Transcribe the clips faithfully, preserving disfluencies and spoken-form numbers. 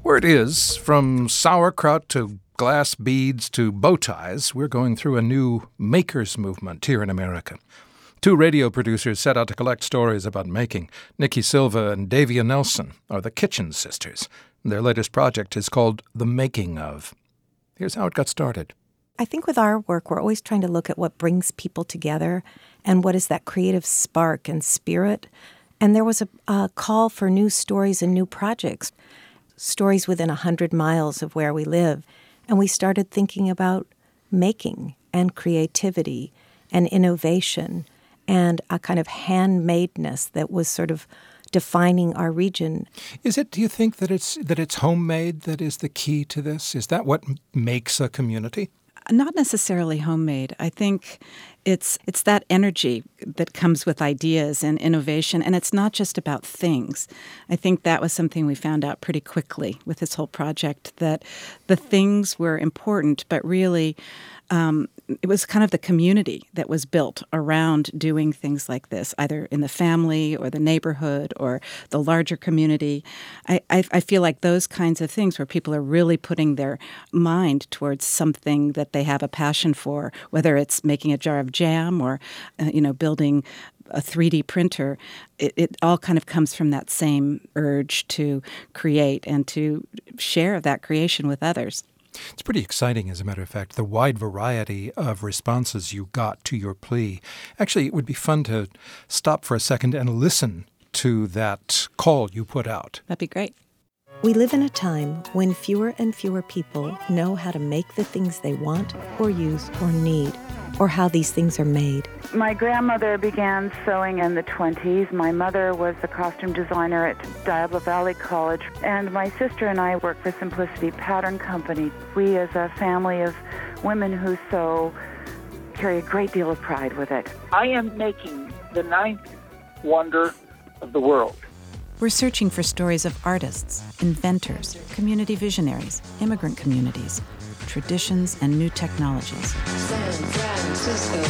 Word is, from sauerkraut to glass beads to bow ties, we're going through a new makers movement here in America. Two radio producers set out to collect stories about making. Nikki Silva and Davia Nelson are the Kitchen Sisters. Their latest project is called The Making Of. Here's how it got started. I think with our work, we're always trying to look at what brings people together and what is that creative spark and spirit. And there was a, a call for new stories and new projects, stories within a hundred miles of where we live. And we started thinking about making and creativity and innovation and a kind of handmadeness that was sort of defining our region. Is it, do you think that it's that it's homemade that is the key to this? Is that what makes a community? Not necessarily homemade. I think it's it's that energy that comes with ideas and innovation, and it's not just about things. I think that was something we found out pretty quickly with this whole project, that the things were important, but really um, it was kind of the community that was built around doing things like this, either in the family or the neighborhood or the larger community. I, I, I feel like those kinds of things where people are really putting their mind towards something that they have a passion for, whether it's making a jar of jam or, uh, you know, building a three D printer, it, it all kind of comes from that same urge to create and to share that creation with others. It's pretty exciting, as a matter of fact, the wide variety of responses you got to your plea. Actually, it would be fun to stop for a second and listen to that call you put out. That'd be great. We live in a time when fewer and fewer people know how to make the things they want or use or need, or how these things are made. My grandmother began sewing in the twenties. My mother was the costume designer at Diablo Valley College. And my sister and I work for Simplicity Pattern Company. We, as a family of women who sew, carry a great deal of pride with it. I am making the ninth wonder of the world. We're searching for stories of artists, inventors, community visionaries, immigrant communities, traditions, and new technologies. San Francisco.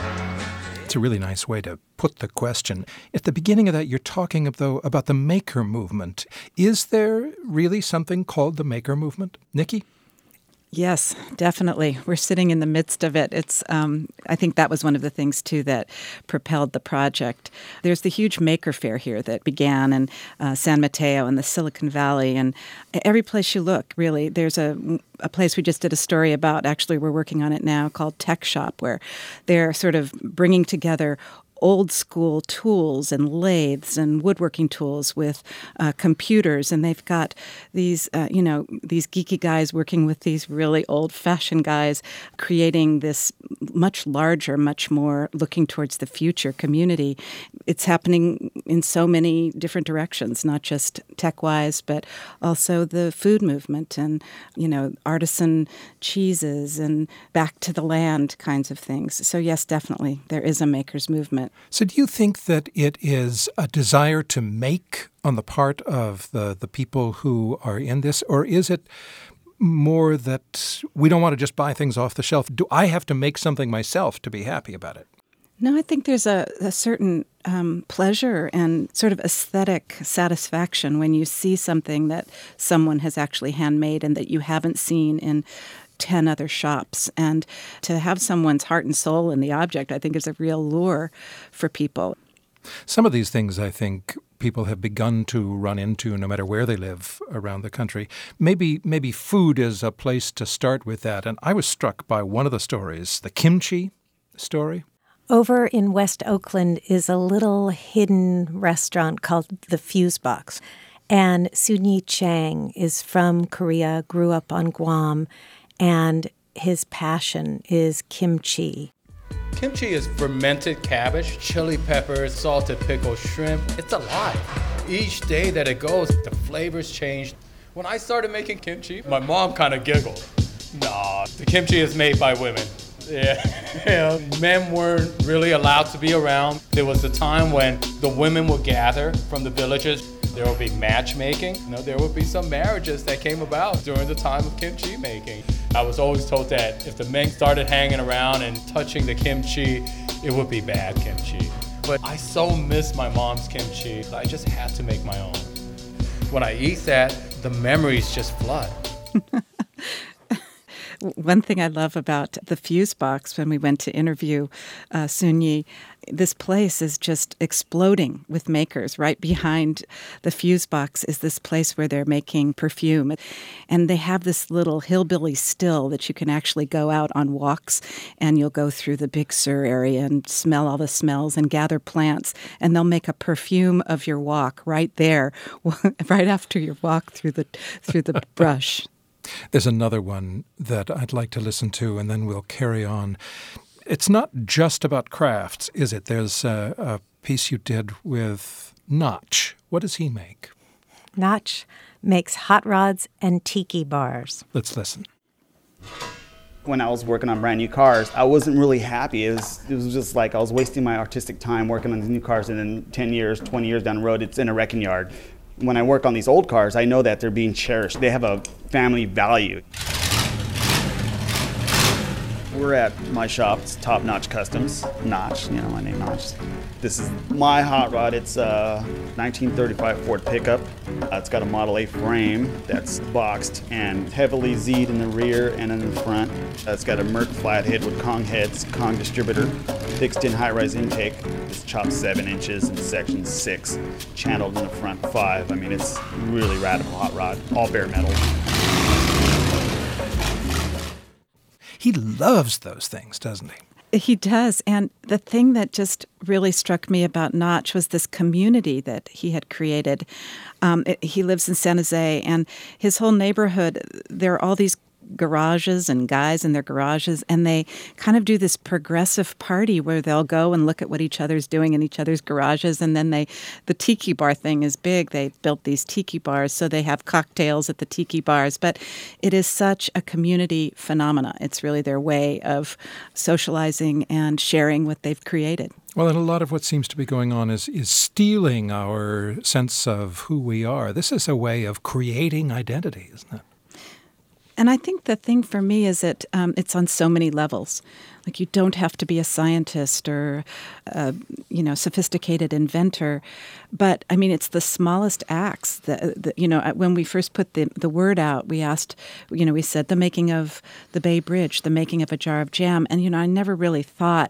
It's a really nice way to put the question. At the beginning of that, you're talking, of, though, about the maker movement. Is there really something called the maker movement? Nikki? Yes, definitely. We're sitting in the midst of it. It's. Um, I think that was one of the things, too, that propelled the project. There's the huge maker fair here that began in uh, San Mateo and the Silicon Valley. And every place you look, really, there's a, a place we just did a story about. Actually, we're working on it now, called Tech Shop, where they're sort of bringing together old school tools and lathes and woodworking tools with uh, computers, and they've got these, uh, you know, these geeky guys working with these really old-fashioned guys, creating this much larger, much more looking towards the future community. It's happening in so many different directions, not just tech-wise, but also the food movement and, you know, artisan cheeses and back to the land kinds of things. So yes, definitely, there is a maker's movement. So do you think that it is a desire to make on the part of the, the people who are in this, or is it more that we don't want to just buy things off the shelf? Do I have to make something myself to be happy about it? No, I think there's a, a certain um, pleasure and sort of aesthetic satisfaction when you see something that someone has actually handmade and that you haven't seen in ten other shops. And to have someone's heart and soul in the object, I think, is a real lure for people. Some of these things, I think, people have begun to run into no matter where they live around the country. Maybe maybe food is a place to start with that. And I was struck by one of the stories, the kimchi story. Over in West Oakland is a little hidden restaurant called the Fuse Box. And Sunyi Chang is from Korea, grew up on Guam, and his passion is kimchi. Kimchi is fermented cabbage, chili peppers, salted pickled shrimp. It's alive. Each day that it goes, the flavors change. When I started making kimchi, my mom kind of giggled. Nah, the kimchi is made by women. Yeah. yeah, men weren't really allowed to be around. There was a time when the women would gather from the villages. There would be matchmaking. You know, there would be some marriages that came about during the time of kimchi making. I was always told that if the men started hanging around and touching the kimchi, it would be bad kimchi. But I so miss my mom's kimchi, I just had to make my own. When I eat that, the memories just flood. One thing I love about the Fuse Box, when we went to interview uh, Soon-Yi, this place is just exploding with makers. Right behind the Fuse Box is this place where they're making perfume. And they have this little hillbilly still that you can actually go out on walks, and you'll go through the Big Sur area and smell all the smells and gather plants. And they'll make a perfume of your walk right there, right after your walk through the through the brush. There's another one that I'd like to listen to, and then we'll carry on. It's not just about crafts, is it? There's a, a piece you did with Notch. What does he make? Notch makes hot rods and tiki bars. Let's listen. When I was working on brand new cars, I wasn't really happy. It was, it was just like I was wasting my artistic time working on these new cars, and then ten years, twenty years down the road, it's in a wrecking yard. When I work on these old cars, I know that they're being cherished. They have a family value. We're at my shop. It's Top Notch Customs. Notch, you know my name, Notch. This is my hot rod. It's a nineteen thirty-five Ford pickup. Uh, it's got a Model A frame that's boxed and heavily Z'd in the rear and in the front. Uh, it's got a Merc flathead with Kong heads, Kong distributor, fixed in high-rise intake. It's chopped seven inches in section six, channeled in the front five. I mean, it's really radical hot rod, all bare metal. He loves those things, doesn't he? He does. And the thing that just really struck me about Notch was this community that he had created. Um, it, he lives in San Jose, and his whole neighborhood, there are all these garages and guys in their garages, and they kind of do this progressive party where they'll go and look at what each other's doing in each other's garages, and then they, the tiki bar thing is big. They built these tiki bars, so they have cocktails at the tiki bars, but it is such a community phenomena. It's really their way of socializing and sharing what they've created. Well, and a lot of what seems to be going on is, is stealing our sense of who we are. This is a way of creating identity, isn't it? And I think the thing for me is that um, it's on so many levels. Like, you don't have to be a scientist or a, you know, sophisticated inventor. But, I mean, it's the smallest acts. That, that, you know, when we first put the, the word out, we asked, you know, we said the making of the Bay Bridge, the making of a jar of jam. And, you know, I never really thought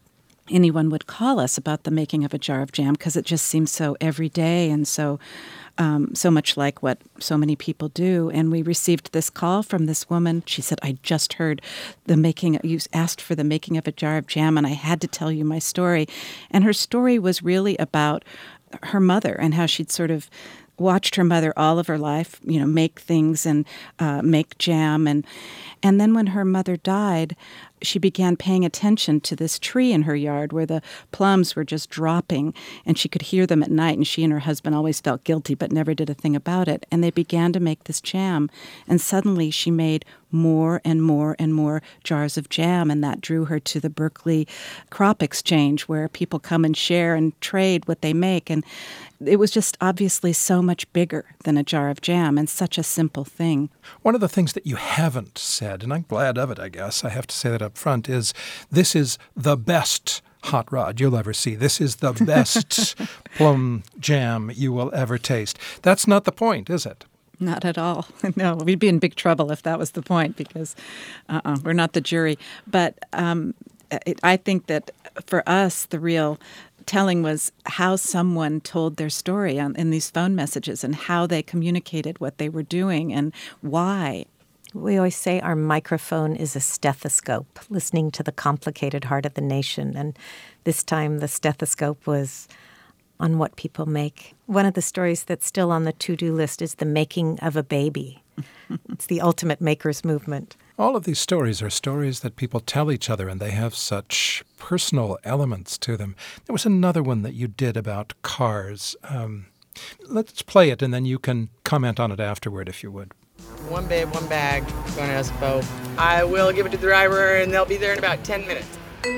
anyone would call us about the making of a jar of jam, because it just seems so everyday and so um, so much like what so many people do. And we received this call from this woman. She said, I just heard the making, you asked for the making of a jar of jam, and I had to tell you my story. And her story was really about her mother and how she'd sort of watched her mother all of her life, you know, make things and uh, make jam. And and then when her mother died, she began paying attention to this tree in her yard where the plums were just dropping, and she could hear them at night, and she and her husband always felt guilty but never did a thing about it. And they began to make this jam, and suddenly she made more and more and more jars of jam, and that drew her to the Berkeley Crop Exchange, where people come and share and trade what they make. And it was just obviously so much bigger than a jar of jam, and such a simple thing. One of the things that you haven't said, and I'm glad of it, I guess, I have to say that up front, is this is the best hot rod you'll ever see. This is the best plum jam you will ever taste. That's not the point, is it? Not at all. No, we'd be in big trouble if that was the point, because uh-uh, we're not the jury. But um, it, I think that for us, the real telling was how someone told their story on, in these phone messages, and how they communicated what they were doing and why. We always say our microphone is a stethoscope, listening to the complicated heart of the nation. And this time the stethoscope was on what people make. One of the stories that's still on the to-do list is the making of a baby. It's the ultimate maker's movement. All of these stories are stories that people tell each other, and they have such personal elements to them. There was another one that you did about cars. Um, let's play it, and then you can comment on it afterward, if you would. One bed, one bag, going to Espo. I will give it to the driver, and they'll be there in about ten minutes.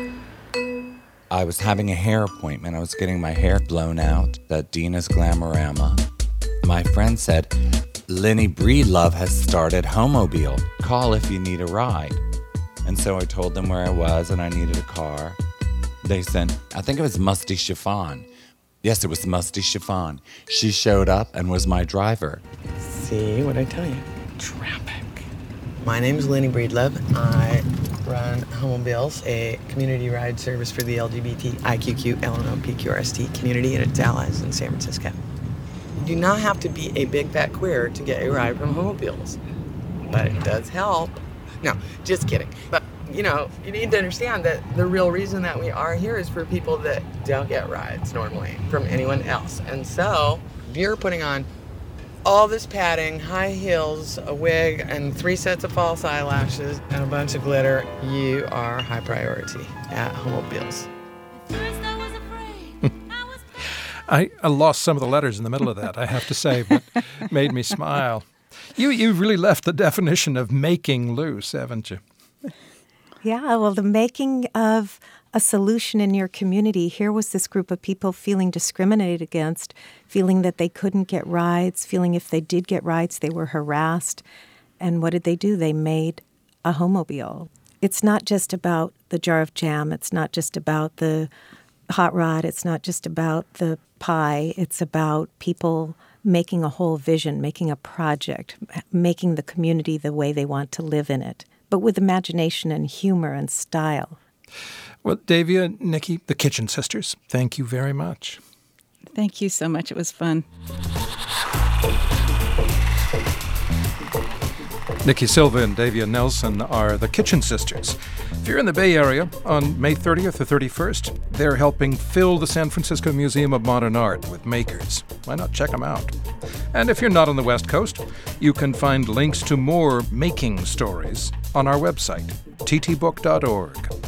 I was having a hair appointment. I was getting my hair blown out at Dina's Glamorama. My friend said, Lenny Breedlove has started Homobile. Call if you need a ride. And so I told them where I was and I needed a car. They sent, I think it was Musty Chiffon. Yes, it was Musty Chiffon. She showed up and was my driver. see what I tell you. Traffic. My name is Lenny Breedlove. I run Homobiles, a community ride service for the L G B T I Q Q L M N P Q R S T community and its allies in San Francisco. You do not have to be a big fat queer to get a ride from Homobiles, but it does help. No, just kidding. But, you know, you need to understand that the real reason that we are here is for people that don't get rides normally from anyone else. And so, if you're putting on all this padding, high heels, a wig, and three sets of false eyelashes, and a bunch of glitter, you are high priority at Homobiles. I, I lost some of the letters in the middle of that, I have to say, but made me smile. You, you've really left the definition of making loose, haven't you? Yeah, well, the making of a solution in your community. Here was this group of people feeling discriminated against, feeling that they couldn't get rides, feeling if they did get rides, they were harassed. And what did they do? They made a Homobile. It's not just about the jar of jam. It's not just about the hot rod. It's not just about the pie. It's about people making a whole vision, making a project, making the community the way they want to live in it, but with imagination and humor and style. Well, Davia, Nikki, the Kitchen Sisters, thank you very much. Thank you so much. It was fun. Nikki Silva and Davia Nelson are the Kitchen Sisters. If you're in the Bay Area on May thirtieth or thirty-first, they're helping fill the San Francisco Museum of Modern Art with makers. Why not check them out? And if you're not on the West Coast, you can find links to more making stories on our website, t t book dot org.